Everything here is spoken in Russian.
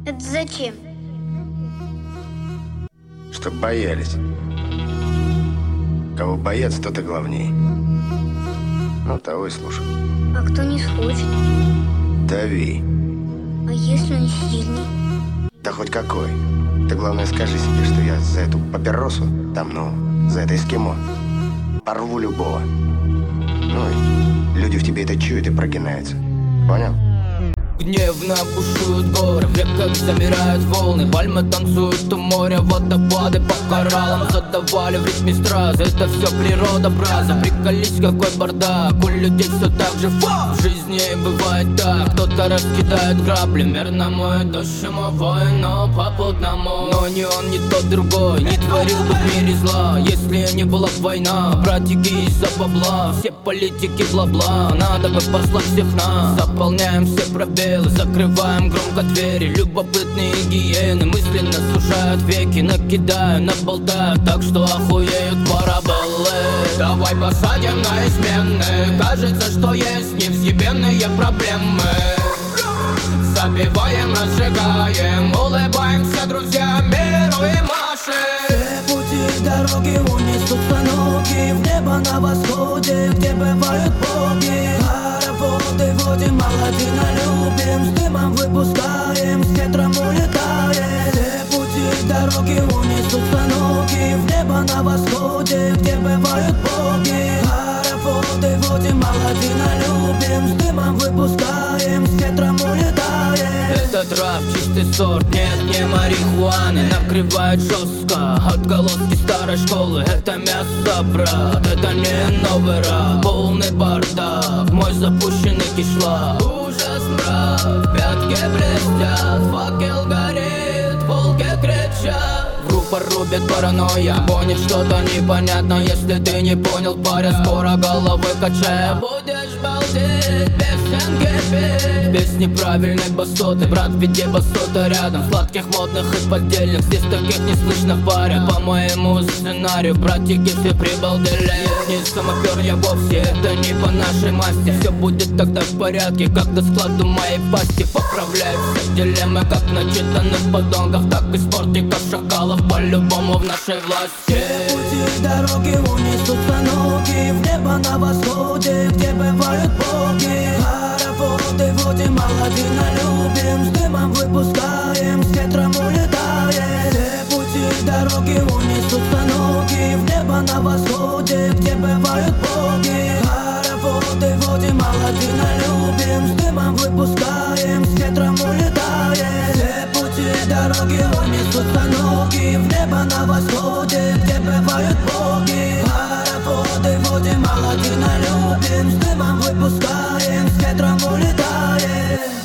Это зачем? Чтоб боялись. Кого боятся, тот и главней. Ну, того и слушай. А кто не схочет? Дави. А если он сильный? Да хоть какой. Ты, главное, скажи себе, что я за эту папиросу, там, ну, за это эскимо, порву любого. Ну и люди в тебе это чуют и прогинаются. Понял? Гневно бушуют горы, в реках замирают волны. Пальмы танцуют у моря, водопады по кораллам задавали в ритме страз. Это все природа, браза, приколись, какой бардак. У людей все так же, в жизни бывает так. Кто-то раскидает грабли, мирно моет дождь, ему войну попутному. Но ни он, ни тот другой не творил бы в мире зла, если не была б война. Братики из-за бабла, все политики бла-бла. Надо бы послать всех нас, заполняем все пробелы, закрываем громко двери. Любопытные гиены мысленно сужают веки, накидаю, наболтаю так, что охуеют параболы. Давай посадим на измены, кажется, что есть невъебенные проблемы. Забиваем, разжигаем, улыбаемся друзьям, миру и машем. Все пути дороги унесутся ноги в небо на восходе, где бывают боги. Хороводы водим, Аладдина любим, с дымом выпускаем, с ветром улетаем. Все пути дороги унесутся ноги в небо на восходе, где бывают боги. Хороводы водим, Аладдина любим, с дымом выпускаем, с ветром улетаем. Этот рэп чистый сорт, нет, не марихуаны. Накрывает жестко, отголоски старой школы. Это мясо, брат, это не новый рэп. Полный бардак, мой запущенный кишлак. Ужас, мрак, пятки блестят, факел горит, волки кричат. Группа рубит паранойя, гонит что-то непонятно. Если ты не понял, паря, скоро головы качая. Будешь балдеть, песенки петь, без неправильной басоты. Брат в виде басота рядом, сладких, модных и поддельных. Здесь таких не слышно, паря, по моему сценарию. Братики все прибалдели, не самопер я вовсе, это не по нашей масти. Все будет тогда в порядке, как до складу моей пасти. Поправляю все дилеммы, как начитанных подонков, так и спортиков, шакалов, по-любому в нашей власти. Все пути дороги унесутся ноги в небо на восходе, где бывают боги. Хороводы водим, Аладдина любим, с дымом выпускаем, с ветром улетаем. Все пути дороги унесутся ноги в небо на восходе, где бывают боги. Хороводы водим, Аладдина любим, с дымом выпускаем, с ветром улетаем. Все пути дороги унесутся ноги в небо на восходе, где бывают боги. Хороводы водим, Аладдина любим, с дымом выпускаем, с ветром улетаем.